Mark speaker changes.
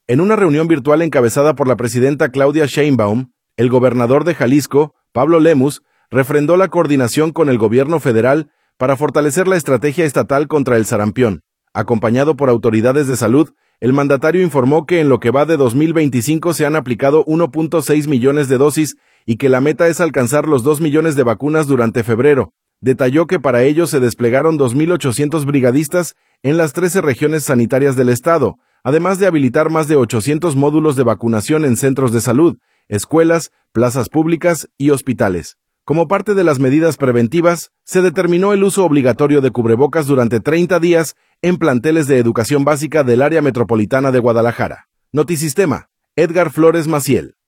Speaker 1: En una reunión virtual encabezada por la presidenta Claudia Sheinbaum, el gobernador de Jalisco, Pablo Lemus, refrendó la coordinación con el gobierno federal para fortalecer la estrategia estatal contra el sarampión. Acompañado por autoridades de salud, el mandatario informó que en lo que va de 2025 se han aplicado 1.6 millones de dosis y que la meta es alcanzar los 2 millones de vacunas durante febrero. Detalló que para ello se desplegaron 2.800 brigadistas en las 13 regiones sanitarias del estado, además de habilitar más de 800 módulos de vacunación en centros de salud, escuelas, plazas públicas y hospitales. Como parte de las medidas preventivas, se determinó el uso obligatorio de cubrebocas durante 30 días en planteles de educación básica del área metropolitana de Guadalajara. Notisistema, Edgar Flores Maciel.